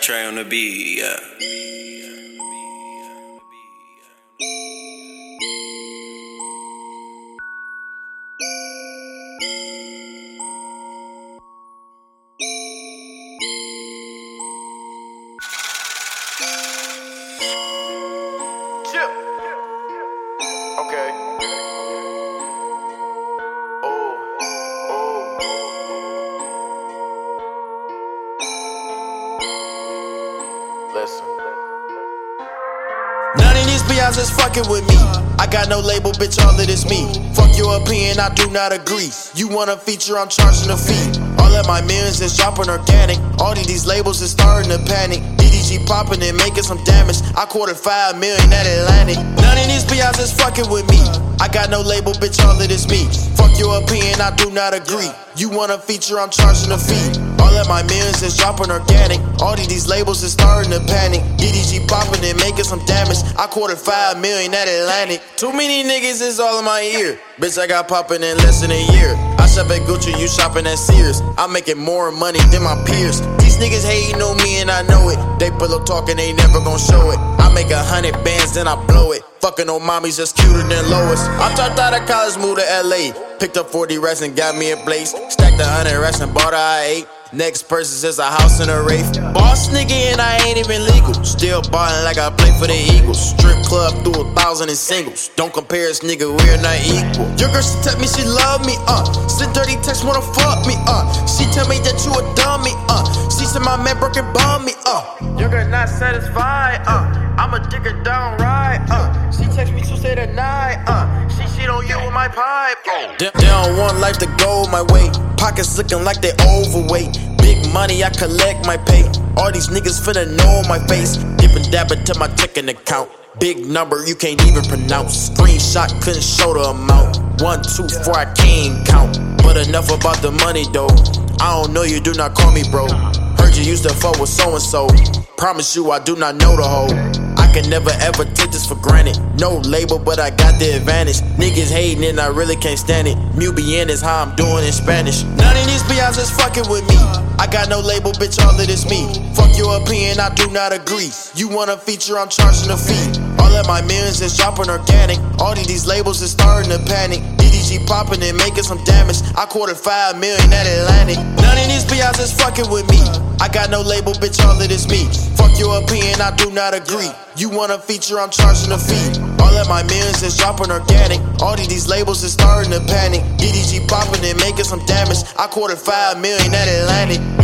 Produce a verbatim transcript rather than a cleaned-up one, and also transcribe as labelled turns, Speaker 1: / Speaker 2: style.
Speaker 1: Trey on the beat, yeah.
Speaker 2: Chip. Okay. Oh, oh. Listen.
Speaker 3: None of these Beyonce's fucking with me. I got no label, bitch, all of this me. Fuck your opinion, I do not agree. You want a feature, I'm charging a fee. All of my millions is dropping organic. All of these labels is starting to panic. D D G popping and making some damage. I quartered five million at Atlantic. None of these Beyonce's fucking with me. I got no label, bitch, all of this me. Fuck your opinion, I do not agree. You want a feature, I'm charging a fee. All of my millions is dropping organic. All of these labels is starting to panic. D D G popping and making some damage. I quartered five million at Atlantic. Too many niggas is all in my ear. Bitch, I got popping in less than a year. I shop at Gucci, you shopping at Sears. I'm making more money than my peers. These niggas hating on me and I know it. They pillow talking, they never gon' show it. I make a hundred bands, then I blow it. Fucking old mommies just cuter than Lois. I dropped out of college, moved to L A. Picked up forty racks and got me a blaze. Stacked a hundred racks and bought a I eight. Next purchase is a house and a Wraith. Boss nigga and I ain't even legal. Still ballin' like I play for the Eagles. Strip club through a thousand in singles. Don't compare us, nigga, we're not equal. Your girl, she tell me she love me, uh. Send dirty text, wanna fuck me, uh. She tell me that you a dummy, uh. She said my man broke and bum me, uh. Your girl not satisfied, uh. I'ma dig her down right, uh. She text me Tuesday tonight, uh. She shit on you with my pipe, uh. They, they don't want life to go my way. Pockets looking like they overweight. Big money, I collect my pay. All these niggas finna know my face. Dippin' dabbin' to my checking account. Big number you can't even pronounce. Screenshot couldn't show the amount. One, two, four, I can't count. But enough about the money though. I don't know you, do not call me bro. Heard you used to fuck with so and so. Promise you I do not know the hoe. I can never ever take this for granted. No label, but I got the advantage. Niggas hating and I really can't stand it. Muy bien is how I'm doing in Spanish. None of these Beyonce's fucking with me. I got no label, bitch, all of this me. Fuck your opinion, I do not agree. You want a feature, I'm charging a fee. All of my millions is dropping organic. All of these labels is starting to panic. D D G popping and making some damage. I quartered five million at Atlantic. None of these Beyonce's fucking with me. I got no label, bitch, all of this me. Fuck your opinion, I do not agree. You want a feature, I'm charging a fee. All of my millions is dropping organic. All of these labels is starting to panic. D D G popping and making some damage. I quartered five million at Atlantic.